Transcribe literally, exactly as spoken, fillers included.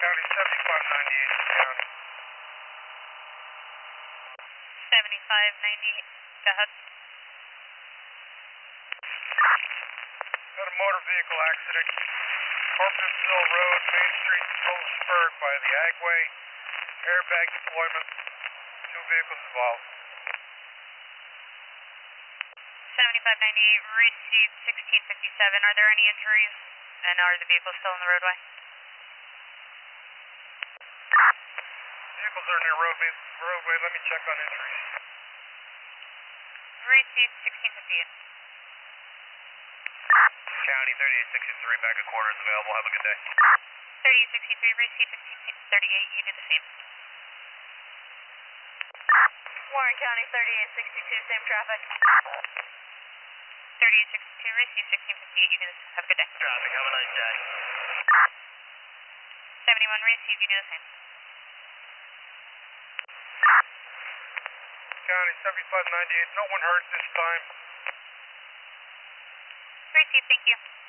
County seventy-five ninety-eight, County. seventy-five ninety-eight, go ahead. Got a motor vehicle accident. Carpentersville Road, Main Street, Phillipsburg by the Agway. Airbag deployment. Two vehicles involved. seventy-five ninety-eight, received sixteen fifty-seven. Are there any injuries? And are the vehicles still in the roadway? Vehicles are near roadway. roadway. Let me check on injuries. Received sixteen fifty-eight. County thirty-eight sixty-three, back at quarters available. Have a good day. thirty-eight sixty-three, received fifteen thirty-eight. You do the same. Warren County thirty-eight sixty-two, same traffic. thirty-eight sixty-two, received sixteen fifty-eight. You do the same. Have a good day. Traffic, have a nice day. seventy-one, received. You do the same. County seventy-five ninety-eight, no one hurt this time. Received, thank you.